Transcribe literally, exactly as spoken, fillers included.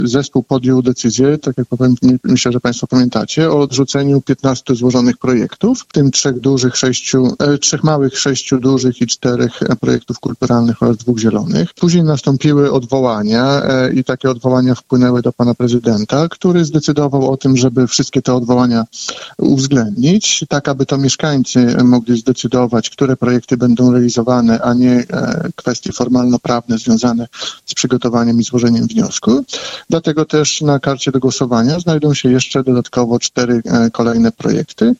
zespół podjął decyzję, tak jak powiem, myślę, że Państwo pamiętacie, o odrzuceniu piętnastu złożonych projektów, w tym trzech dużych, sześciu, e, trzech małych, sześciu dużych i czterech projektów kulturalnych oraz dwóch zielonych. Później nastąpiły odwołania e, i takie odwołania wpłynęły do pana prezydenta, który zdecydował o tym, żeby wszystkie te odwołania uwzględnić, tak aby to mieszkańcy mogli zdecydować, które projekty będą realizowane, a nie e, kwestie formalno-prawne związane z przygotowaniem i złożeniem wniosku. Dlatego też na karcie do głosowania znajdą się jeszcze dodatkowo cztery e, kolejne projekty.